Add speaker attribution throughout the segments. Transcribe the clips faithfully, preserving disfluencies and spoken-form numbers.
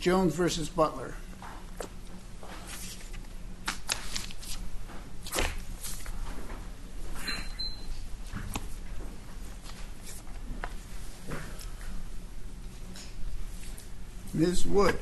Speaker 1: Jones versus Butler. Miz Wood.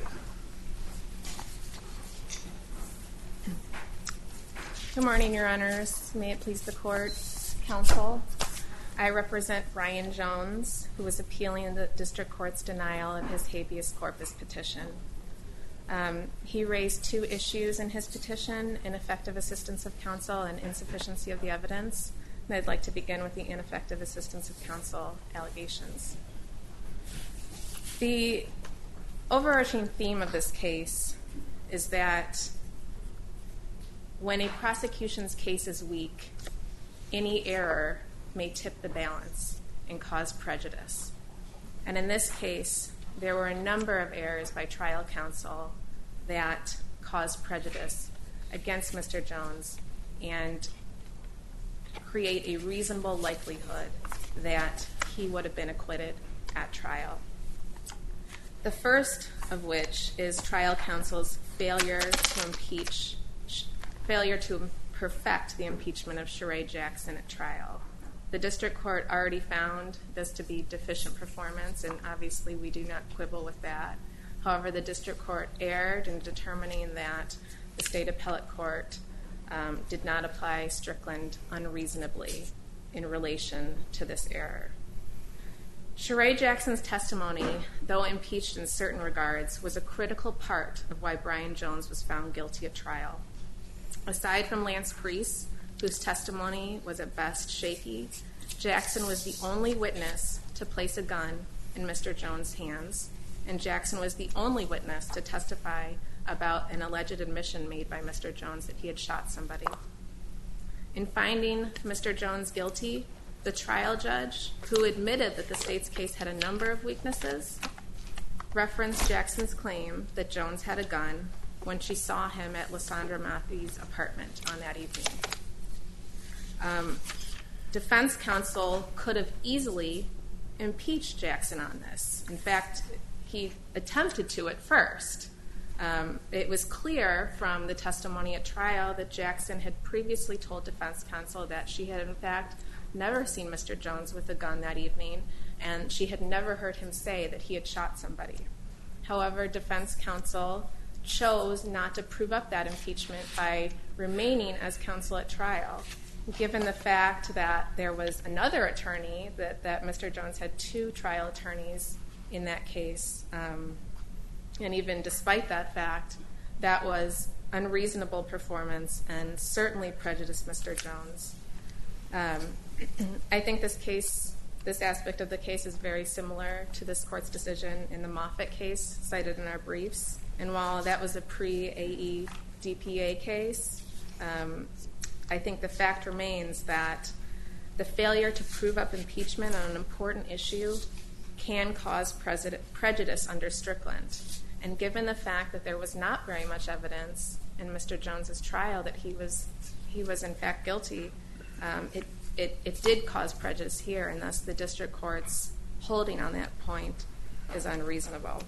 Speaker 2: Good morning, Your Honors. May it please the Court, Counsel. I represent Brian Jones, who is appealing the District Court's denial of his habeas corpus petition. Um, he raised two issues in his petition: ineffective assistance of counsel and insufficiency of the evidence. And I'd like to begin with the ineffective assistance of counsel allegations. The overarching theme of this case is that when a prosecution's case is weak, any error may tip the balance and cause prejudice. And in this case, there were a number of errors by trial counsel that caused prejudice against Mister Jones and create a reasonable likelihood that he would have been acquitted at trial. The first of which is trial counsel's failure to impeach, failure to perfect the impeachment of Sheree Jackson at trial. The district court already found this to be deficient performance, and obviously we do not quibble with that. However, the district court erred in determining that the state appellate court um, did not apply Strickland unreasonably in relation to this error. Sheree Jackson's testimony, though impeached in certain regards, was a critical part of why Brian Jones was found guilty at trial. Aside from Lance Priest, whose testimony was at best shaky, Jackson was the only witness to place a gun in Mister Jones' hands, and Jackson was the only witness to testify about an alleged admission made by Mister Jones that he had shot somebody. In finding Mister Jones guilty, the trial judge, who admitted that the state's case had a number of weaknesses, referenced Jackson's claim that Jones had a gun when she saw him at Lysandra Matthey's apartment on that evening. Um, defense counsel could have easily impeached Jackson on this. In fact, he attempted to at first. Um, it was clear from the testimony at trial that Jackson had previously told defense counsel that she had in fact never seen Mister Jones with a gun that evening, and she had never heard him say that he had shot somebody. However, defense counsel chose not to prove up that impeachment by remaining as counsel at trial, given the fact that there was another attorney, that, that Mister Jones had two trial attorneys in that case, um, and even despite that fact, that was unreasonable performance and certainly prejudiced Mister Jones. Um, I think this case, this aspect of the case is very similar to this court's decision in the Moffitt case cited in our briefs. And while that was a pre-A E D P A case, um, I think the fact remains that the failure to prove up impeachment on an important issue can cause prejudice under Strickland. And given the fact that there was not very much evidence in Mister Jones's trial that he was he was in fact guilty, um, it, it it did cause prejudice here, and thus the district court's holding on that point is unreasonable.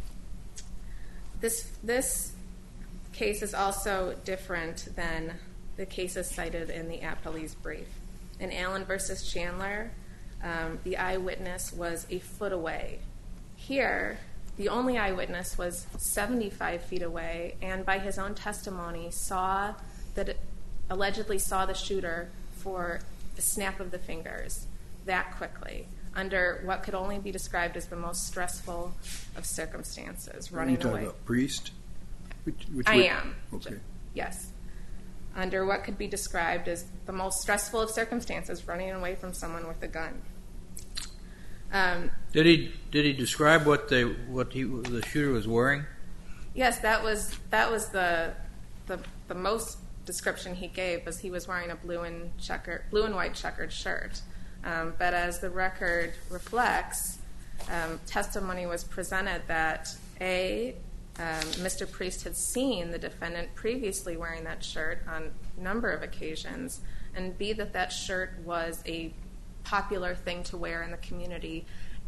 Speaker 2: This this case is also different than the cases cited in the appellee's brief. In Allen versus Chandler, um, the eyewitness was a foot away. Here, the only eyewitness was seventy-five feet away, and by his own testimony, saw that it, allegedly saw the shooter for the snap of the fingers that quickly, under what could only be described as the most stressful of circumstances, running away. Are you talking about
Speaker 3: Priest? Which, which
Speaker 2: I
Speaker 3: would,
Speaker 2: am.
Speaker 3: Okay.
Speaker 2: Yes. Under what could be described as the most stressful of circumstances, running away from someone with a gun. Um,
Speaker 4: did he did he describe what they what he the shooter was wearing?
Speaker 2: Yes, that was that was the the the most description he gave, was he was wearing a blue and checker blue and white checkered shirt. Um, but as the record reflects, um, testimony was presented that a um, Mister Priest had seen the defendant previously wearing that shirt on a number of occasions, and b that that shirt was a popular thing to wear in the community,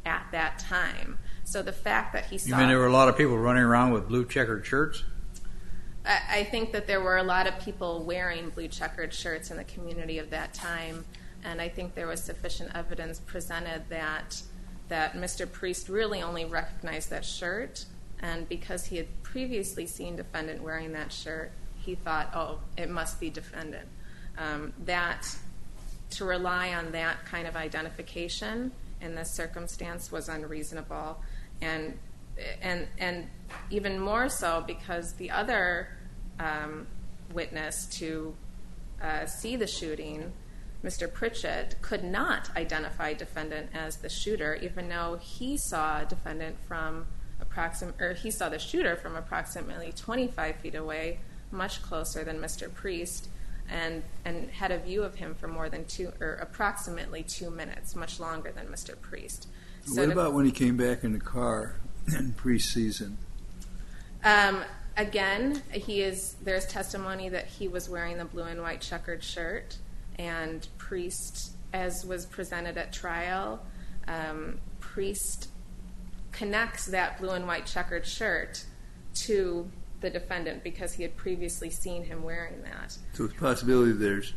Speaker 2: at that time. So the fact that he saw...
Speaker 4: You mean there were a lot of people running around with blue checkered shirts?
Speaker 2: I, I think that there were a lot of people wearing blue checkered shirts in the community of that time, and I think there was sufficient evidence presented that that Mister Priest really only recognized that shirt, and because he had previously seen defendant wearing that shirt, he thought, oh, it must be defendant. Um, that, to rely on that kind of identification in this circumstance was unreasonable, and and and even more so because the other um, witness to uh, see the shooting, Mister Pritchett, could not identify defendant as the shooter, even though he saw defendant from approximate, or he saw the shooter from approximately twenty-five feet away, much closer than Mister Priest, and and had a view of him for more than two, or approximately two minutes, much longer than Mister Priest. So
Speaker 3: what
Speaker 2: to,
Speaker 3: about when he came back in the car in pre-season?
Speaker 2: Um, again, he is. There's testimony that he was wearing the blue and white checkered shirt, and Priest, as was presented at trial, um, Priest connects that blue and white checkered shirt to the defendant because he had previously seen him wearing that.
Speaker 3: So it's a possibility there's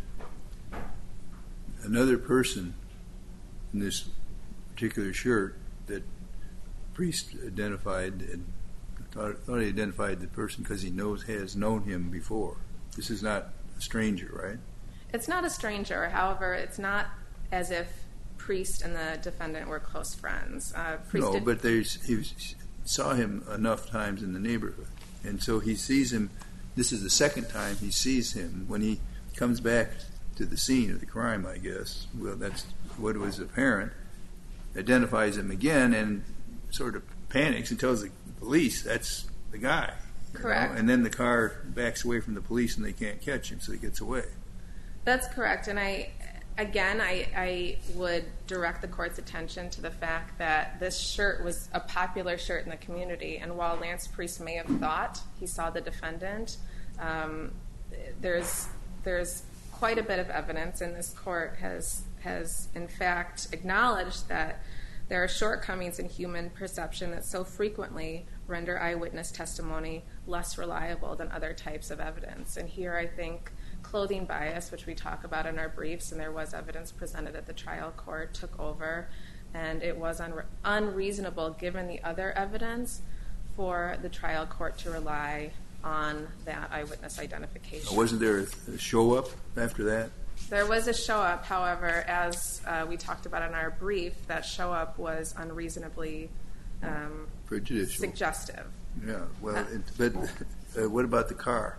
Speaker 3: another person in this particular shirt that Priest identified and thought, thought he identified the person because he knows has known him before. This is not a stranger, right?
Speaker 2: It's not a stranger. However, it's not as if Priest and the defendant were close friends. Uh, Priest
Speaker 3: no,
Speaker 2: did,
Speaker 3: but there's, he saw him enough times in the neighborhood. And so he sees him. This is the second time he sees him. When he comes back to the scene of the crime, I guess, well, that's what was apparent, identifies him again and sort of panics and tells the police that's the guy.
Speaker 2: Correct.
Speaker 3: Know? And then the car backs away from the police and they can't catch him, so he gets away.
Speaker 2: That's correct. And I, again, I, I would direct the court's attention to the fact that this shirt was a popular shirt in the community. And while Lance Priest may have thought he saw the defendant, um, there's there's quite a bit of evidence, and this court has has in fact acknowledged that there are shortcomings in human perception that so frequently render eyewitness testimony less reliable than other types of evidence. And here I think clothing bias, which we talk about in our briefs, and there was evidence presented at the trial court, took over, and it was unre- unreasonable given the other evidence for the trial court to rely on that eyewitness identification.
Speaker 3: Wasn't there a show-up after that?
Speaker 2: There was a show-up, however, as uh, we talked about in our brief, that show-up was unreasonably um,
Speaker 3: Prejudicial.
Speaker 2: suggestive.
Speaker 3: Yeah, well, it, but uh, what about the car?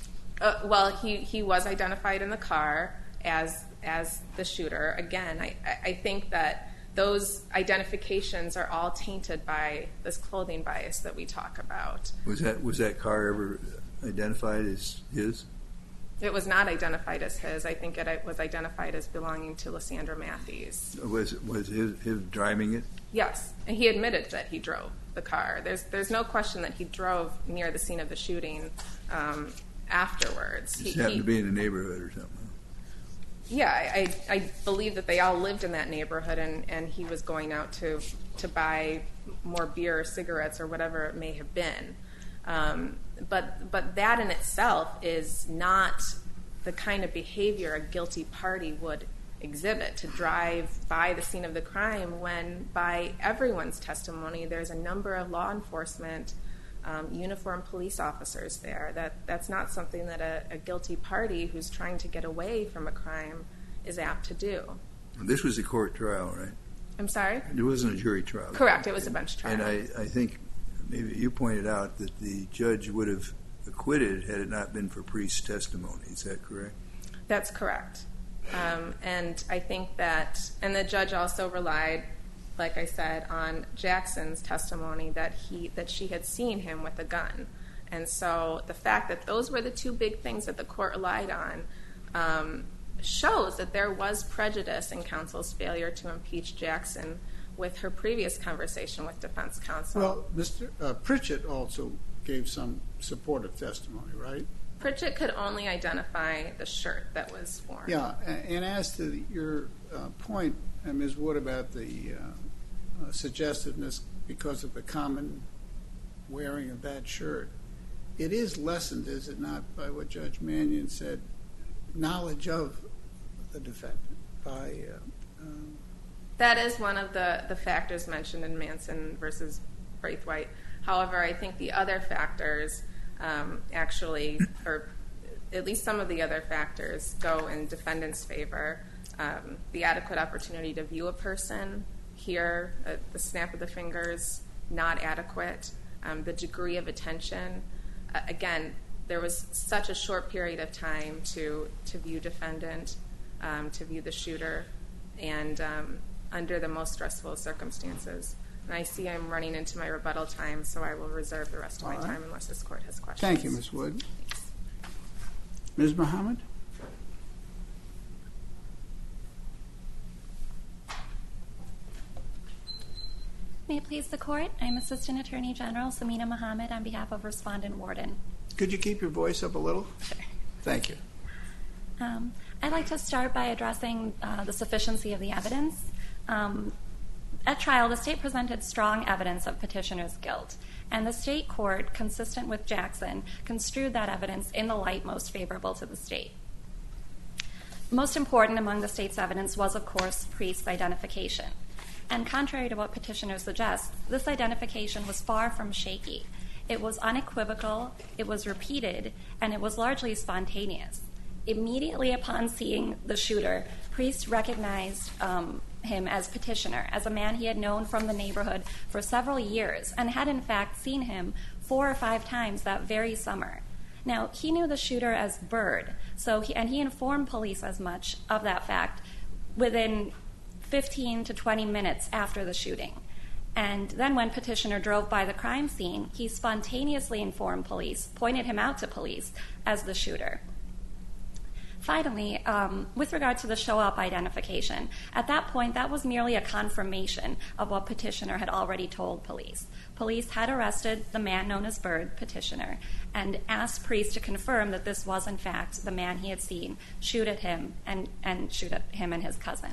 Speaker 2: Uh, well, he, he was identified in the car as as the shooter. Again, I, I think that those identifications are all tainted by this clothing bias that we talk about.
Speaker 3: Was that was that car ever identified as his?
Speaker 2: It was not identified as his. I think it was identified as belonging to Lysandra Matthews.
Speaker 3: Was was his, his driving it?
Speaker 2: Yes, and he admitted that he drove the car. There's there's no question that he drove near the scene of the shooting um, afterwards.
Speaker 3: Just
Speaker 2: he,
Speaker 3: happened
Speaker 2: he,
Speaker 3: to be in the neighborhood or something.
Speaker 2: Yeah, I, I believe that they all lived in that neighborhood, and, and he was going out to to buy more beer or cigarettes or whatever it may have been. Um, but but that in itself is not the kind of behavior a guilty party would exhibit, to drive by the scene of the crime when, by everyone's testimony, there's a number of law enforcement um, uniformed police officers there. That that's not something that a, a guilty party who's trying to get away from a crime is apt to do.
Speaker 3: This was a court trial, right?
Speaker 2: I'm sorry?
Speaker 3: It wasn't a jury trial.
Speaker 2: Correct, it was a bench trial.
Speaker 3: And I, I think maybe you pointed out that the judge would have acquitted had it not been for Priest's testimony. Is that correct?
Speaker 2: That's correct. Um, and I think that, and the judge also relied, like I said, on Jackson's testimony that he that she had seen him with a gun. And so the fact that those were the two big things that the court relied on um, shows that there was prejudice in counsel's failure to impeach Jackson with her previous conversation with defense counsel.
Speaker 1: Well, Mister Uh, Pritchett also gave some supportive testimony, right?
Speaker 2: Pritchett could only identify the shirt that was worn.
Speaker 1: Yeah, a- and as to your uh, point, uh, Miz Wood, about the uh, uh, suggestiveness because of the common wearing of that shirt. It is lessened, is it not, by what Judge Mannion said, knowledge of the defendant by... Uh, um,
Speaker 2: That is one of the, the factors mentioned in Manson versus Braithwaite. However, I think the other factors um, actually, or at least some of the other factors, go in defendant's favor. Um, the adequate opportunity to view a person, here, uh, the snap of the fingers, not adequate. Um, the degree of attention. Uh, again, there was such a short period of time to, to view defendant, um, to view the shooter, and um, under the most stressful circumstances. And I see I'm running into my rebuttal time, so I will reserve the rest of
Speaker 1: All
Speaker 2: my
Speaker 1: right.
Speaker 2: time unless this court has questions.
Speaker 1: Thank you, Miz Wood. Miz Muhammad?
Speaker 5: May it please the Court, I'm Assistant Attorney General Samina Mohammed on behalf of Respondent Warden.
Speaker 1: Could you keep your voice up a little?
Speaker 5: Sure.
Speaker 1: Thank you.
Speaker 5: Um, I'd like to start by addressing uh, the sufficiency of the evidence. Um, at trial, the state presented strong evidence of petitioner's guilt, and the state court, consistent with Jackson, construed that evidence in the light most favorable to the state. Most important among the state's evidence was, of course, Priest's identification. And contrary to what petitioner suggests, this identification was far from shaky. It was unequivocal, it was repeated, and it was largely spontaneous. Immediately upon seeing the shooter, Priest recognized um, him as petitioner, as a man he had known from the neighborhood for several years, and had in fact seen him four or five times that very summer. Now, he knew the shooter as Bird, so he, and he informed police as much of that fact within fifteen to twenty minutes after the shooting. And then when petitioner drove by the crime scene, he spontaneously informed police, pointed him out to police as the shooter. Finally, um, with regard to the show-up identification, at that point, that was merely a confirmation of what petitioner had already told police. Police had arrested the man known as Bird, petitioner, and asked Priest to confirm that this was, in fact, the man he had seen shoot at him and, and shoot at him and his cousin.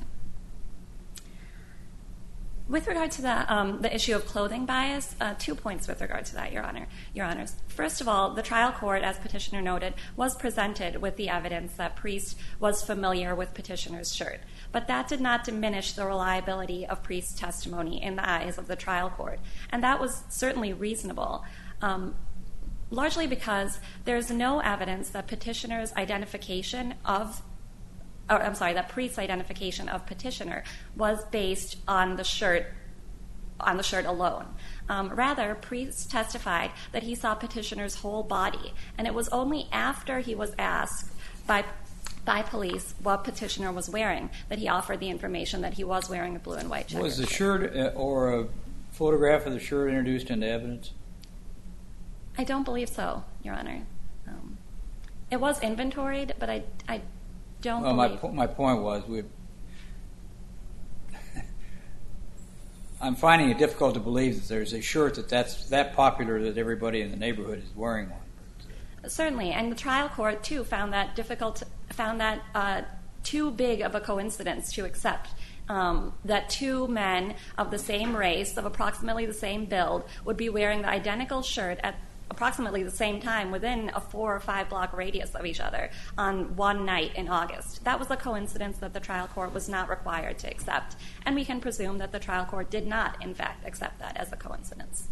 Speaker 5: With regard to the, um, the issue of clothing bias, uh, two points with regard to that, Your Honor, Your Honors. First of all, the trial court, as petitioner noted, was presented with the evidence that Priest was familiar with petitioner's shirt. But that did not diminish the reliability of Priest's testimony in the eyes of the trial court. And that was certainly reasonable, um, largely because there's no evidence that petitioner's identification of Or, I'm sorry, that Priest's identification of petitioner was based on the shirt, on the shirt alone. Um, rather, Priest testified that he saw petitioner's whole body, and it was only after he was asked by by police what petitioner was wearing that he offered the information that he was wearing a blue and white checkered
Speaker 4: Was the
Speaker 5: shirt.
Speaker 4: shirt uh, or a photograph of the shirt introduced into evidence?
Speaker 5: I don't believe so, Your Honor. Um, it was inventoried, but I, I don't
Speaker 4: Well, my
Speaker 5: believe...
Speaker 4: po- my point was we. I'm finding it difficult to believe that there's a shirt that that's that popular that everybody in the neighborhood is wearing one.
Speaker 5: Certainly, and the trial court too found that difficult, found that uh, too big of a coincidence to accept. Um, that two men of the same race, of approximately the same build, would be wearing the identical shirt at approximately the same time within a four or five block radius of each other on one night in August. That was a coincidence that the trial court was not required to accept, and we can presume that the trial court did not, in fact, accept that as a coincidence.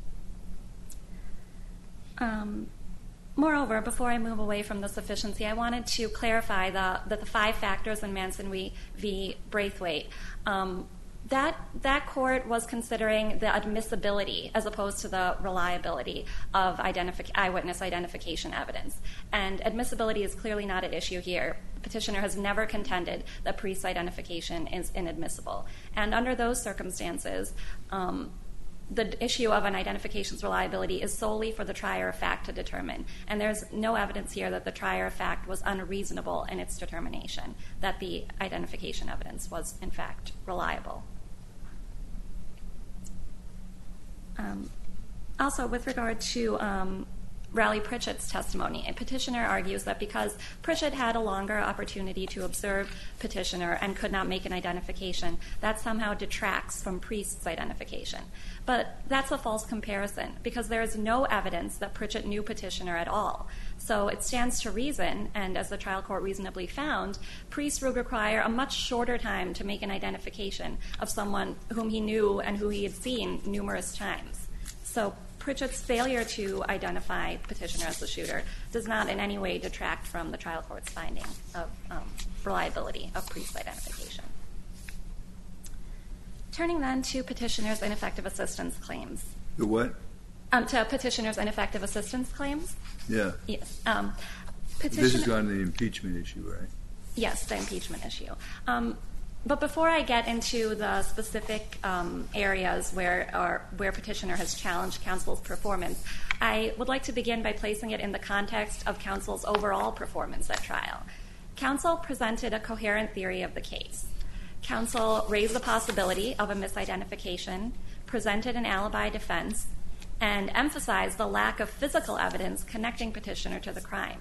Speaker 5: Um, moreover, before I move away from the sufficiency, I wanted to clarify the, that the five factors in Manson v. Braithwaite, um, That that court was considering the admissibility as opposed to the reliability of identifi- eyewitness identification evidence. And admissibility is clearly not at issue here. The petitioner has never contended that Priest's identification is inadmissible. And under those circumstances, um, the issue of an identification's reliability is solely for the trier of fact to determine. And there's no evidence here that the trier of fact was unreasonable in its determination, that the identification evidence was, in fact, reliable. Um, also, with regard to um, Raleigh Pritchett's testimony. And petitioner argues that because Pritchett had a longer opportunity to observe petitioner and could not make an identification, that somehow detracts from Priest's identification. But that's a false comparison because there is no evidence that Pritchett knew petitioner at all. So it stands to reason, and as the trial court reasonably found, Priest would require a much shorter time to make an identification of someone whom he knew and who he had seen numerous times. So Pritchett's failure to identify petitioner as the shooter does not in any way detract from the trial court's finding of um, reliability of Priest's identification. Turning then to petitioner's ineffective assistance claims.
Speaker 3: The what?
Speaker 5: Um, to petitioner's ineffective assistance claims.
Speaker 3: Yeah.
Speaker 5: Yes. Um,
Speaker 3: This is on the impeachment issue, right?
Speaker 5: Yes, the impeachment issue. Um, but before I get into the specific um, areas where or where petitioner has challenged counsel's performance, I would like to begin by placing it in the context of counsel's overall performance at trial. Counsel presented a coherent theory of the case. Counsel raised the possibility of a misidentification, presented an alibi defense, and emphasized the lack of physical evidence connecting petitioner to the crime.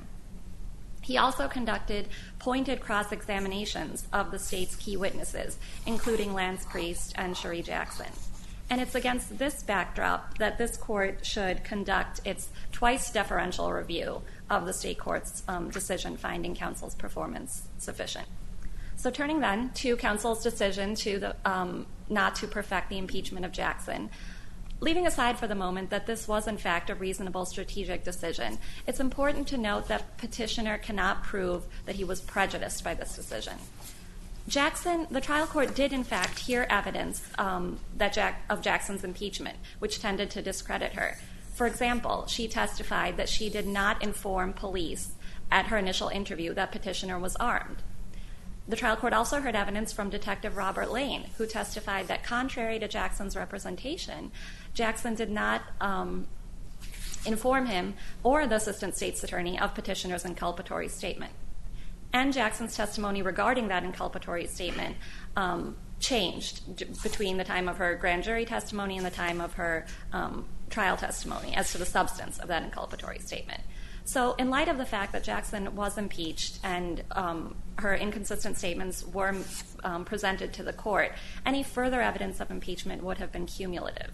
Speaker 5: He also conducted pointed cross-examinations of the state's key witnesses, including Lance Priest and Cherie Jackson. And it's against this backdrop that this court should conduct its twice deferential review of the state court's um, decision finding counsel's performance sufficient. So turning then to counsel's decision to the, um, not to perfect the impeachment of Jackson, leaving aside for the moment that this was in fact a reasonable strategic decision, it's important to note that petitioner cannot prove that he was prejudiced by this decision. Jackson, the trial court did in fact hear evidence um, that Jack, of Jackson's impeachment, which tended to discredit her. For example, she testified that she did not inform police at her initial interview that petitioner was armed. The trial court also heard evidence from Detective Robert Lane, who testified that contrary to Jackson's representation, Jackson did not um, inform him or the assistant state's attorney of petitioner's inculpatory statement. And Jackson's testimony regarding that inculpatory statement um, changed d- between the time of her grand jury testimony and the time of her um, trial testimony as to the substance of that inculpatory statement. So in light of the fact that Jackson was impeached and um, her inconsistent statements were um, presented to the court, any further evidence of impeachment would have been cumulative.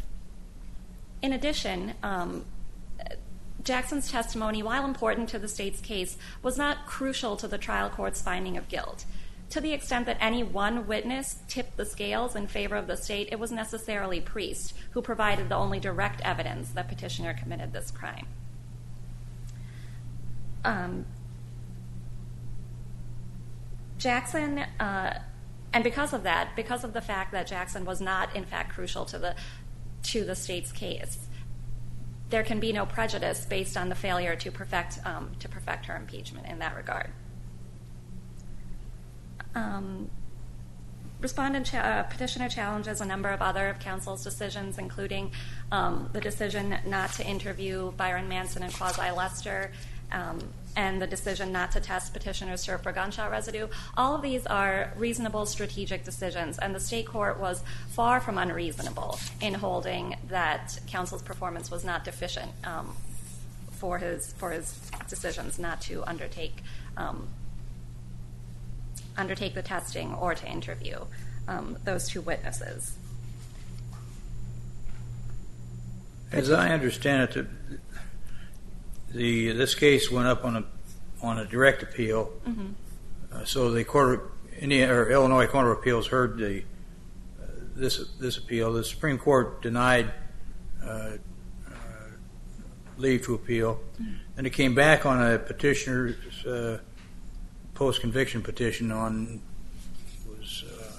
Speaker 5: In addition, um, Jackson's testimony, while important to the state's case, was not crucial to the trial court's finding of guilt. To the extent that any one witness tipped the scales in favor of the state, it was necessarily Priest, who provided the only direct evidence that petitioner committed this crime. Um, Jackson, uh, and because of that, because of the fact that Jackson was not in fact crucial to the to the state's case, there can be no prejudice based on the failure to perfect um, to perfect her impeachment in that regard. Um, Respondent cha- uh, petitioner challenges a number of other of counsel's decisions, including um, the decision not to interview Byron Manson and Quasi Lester, um, and the decision not to test petitioner's surf for gunshot residue. All of these are reasonable strategic decisions, and the state court was far from unreasonable in holding that counsel's performance was not deficient um, for his for his decisions not to undertake um, undertake the testing or to interview um, those two witnesses.
Speaker 4: As I understand it, the this case went up on a on a direct appeal. Mm-hmm. Uh, so the court, of, Indiana, or Illinois Court of Appeals heard the uh, this this appeal. The Supreme Court denied uh, uh, leave to appeal, mm-hmm. and it came back on a petitioner's uh, post-conviction petition on was uh,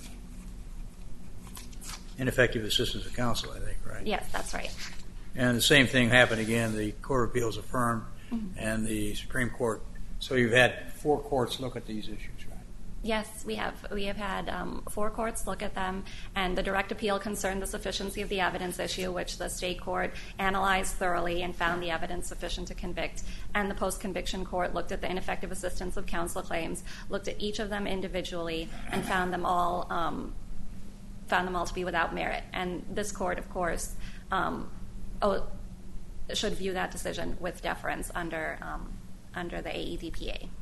Speaker 4: ineffective assistance of counsel, I think, right?
Speaker 5: Yes, that's right.
Speaker 4: And the same thing happened again. The Court of Appeals affirmed,
Speaker 5: mm-hmm.
Speaker 4: and the Supreme Court. So you've had four courts look at these issues, right?
Speaker 5: Yes, we have. We have had um, four courts look at them, and the direct appeal concerned the sufficiency of the evidence issue, which the state court analyzed thoroughly and found the evidence sufficient to convict. And the post-conviction court looked at the ineffective assistance of counsel claims, looked at each of them individually, and found them all um, found them all to be without merit. And this court, of course, um, Oh, should view that decision with deference under um, under the A E D P A.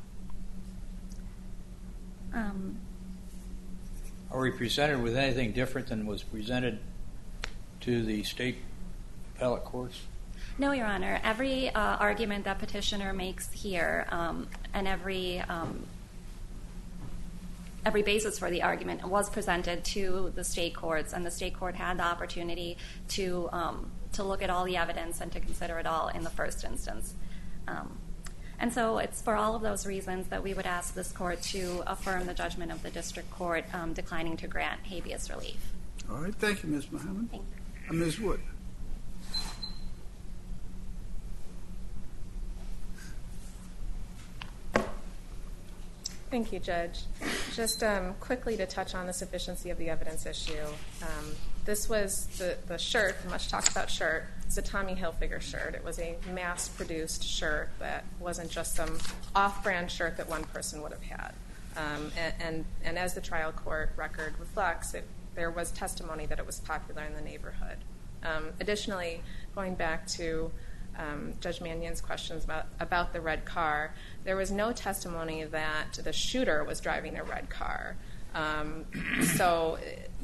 Speaker 5: Um,
Speaker 4: Are we presented with anything different than was presented to the state appellate courts?
Speaker 5: No, Your Honor. Every uh, argument that petitioner makes here um, and every um, every basis for the argument was presented to the state courts, and the state court had the opportunity to um, to look at all the evidence and to consider it all in the first instance. Um, and so it's for all of those reasons that we would ask this court to affirm the judgment of the district court um, declining to grant habeas relief.
Speaker 1: All right. Thank you, Miz Muhammad.
Speaker 5: Thank you.
Speaker 1: Uh, Miz Wood.
Speaker 2: Thank you, Judge. Just um, quickly to touch on the sufficiency of the evidence issue. Um, this was the, the shirt, the much talked about shirt, it's a Tommy Hilfiger shirt. It was a mass-produced shirt that wasn't just some off-brand shirt that one person would have had. Um, and, and, and as the trial court record reflects, it, there was testimony that it was popular in the neighborhood. Um, additionally, going back to Um, Judge Mannion's questions about, about the red car, there was no testimony that the shooter was driving a red car. Um, so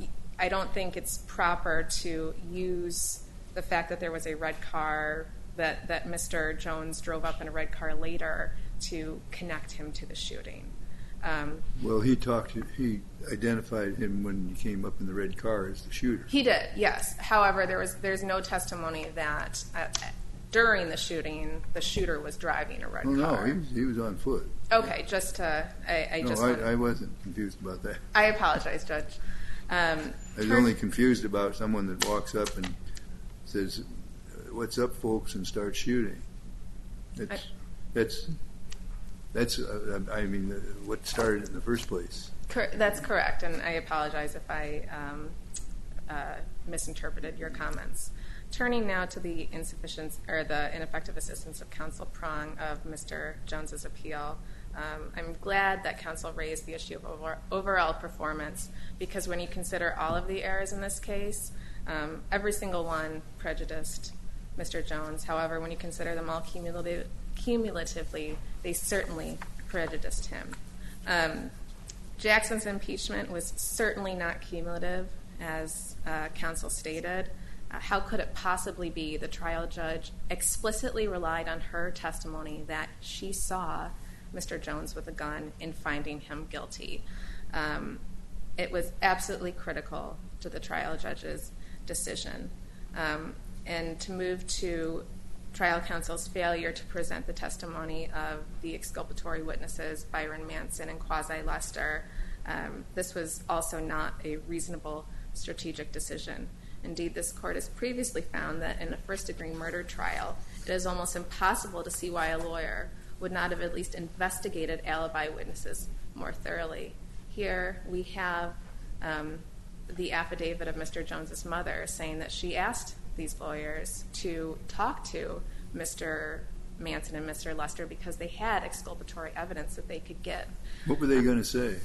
Speaker 2: I don't think it's proper to use the fact that there was a red car, that, that Mister Jones drove up in a red car later to connect him to the shooting. Um,
Speaker 3: well, he talked. He identified him when he came up in the red car as the shooter.
Speaker 2: He did, yes. However, there was there's no testimony that uh, during the shooting the shooter was driving a red
Speaker 3: oh,
Speaker 2: car.
Speaker 3: No, he was, he was on foot.
Speaker 2: Okay, just to I, I
Speaker 3: no,
Speaker 2: just
Speaker 3: I,
Speaker 2: wanted,
Speaker 3: I wasn't confused about that.
Speaker 2: I apologize, Judge. Um,
Speaker 3: I was
Speaker 2: turn,
Speaker 3: only confused about someone that walks up and says, "What's up, folks?" and starts shooting. That's
Speaker 2: I,
Speaker 3: that's that's. Uh, I mean, uh, what started it in the first place.
Speaker 2: cor- that's correct, and I apologize if I um, uh, misinterpreted your comments. Turning now to the insufficient or the ineffective assistance of counsel prong of Mister Jones's appeal, um, I'm glad that counsel raised the issue of over, overall performance, because when you consider all of the errors in this case, um, every single one prejudiced Mister Jones. However, when you consider them all cumulative, cumulatively, they certainly prejudiced him. Um, Jackson's impeachment was certainly not cumulative, as uh, counsel stated. Uh, how could it possibly be? The trial judge explicitly relied on her testimony that she saw Mister Jones with a gun in finding him guilty. Um, it was absolutely critical to the trial judge's decision. Um, and to move to trial counsel's failure to present the testimony of the exculpatory witnesses, Byron Manson and Quasi Lester, um, this was also not a reasonable strategic decision. Indeed, this court has previously found that in a first-degree murder trial, it is almost impossible to see why a lawyer would not have at least investigated alibi witnesses more thoroughly. Here we have um, the affidavit of Mister Jones's mother saying that she asked these lawyers to talk to Mister Manson and Mister Lester because they had exculpatory evidence that they could give.
Speaker 3: What were they going to say?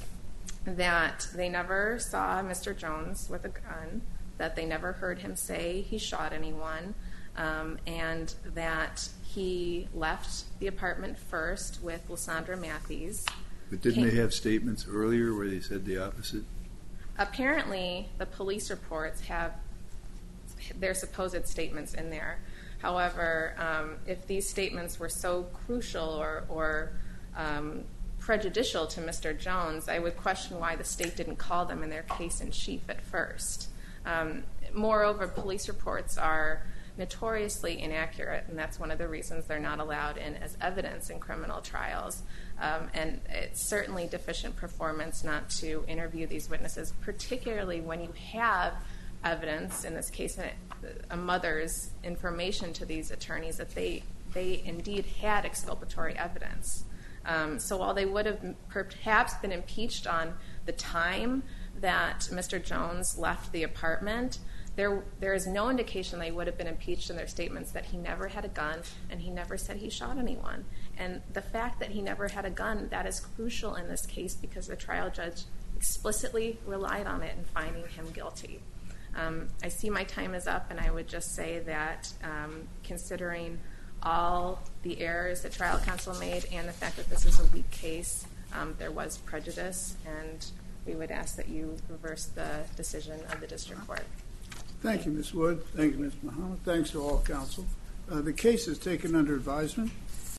Speaker 2: That they never saw Mister Jones with a gun, that they never heard him say he shot anyone, um, and that he left the apartment first with Lysandra Matthews.
Speaker 3: But didn't
Speaker 2: Came,
Speaker 3: they have statements earlier where they said the opposite?
Speaker 2: Apparently, the police reports have their supposed statements in there. However, um, if these statements were so crucial or, or um, prejudicial to Mister Jones, I would question why the state didn't call them in their case in chief at first. Um, moreover, police reports are notoriously inaccurate, and that's one of the reasons they're not allowed in as evidence in criminal trials. Um, and it's certainly deficient performance not to interview these witnesses, particularly when you have evidence, in this case a mother's information to these attorneys that they, they indeed had exculpatory evidence. Um, so while they would have perhaps been impeached on the time that Mister Jones left the apartment, there there is no indication they would have been impeached in their statements that he never had a gun and he never said he shot anyone. And the fact that he never had a gun, that is crucial in this case because the trial judge explicitly relied on it in finding him guilty. Um, I see my time is up, and I would just say that um, considering all the errors that trial counsel made and the fact that this is a weak case, um, there was prejudice, and we would ask that you reverse the decision of the district court.
Speaker 1: Thank you, Miz Wood. Thank you, Miz Muhammad. Thanks to all counsel. Uh, the case is taken under advisement.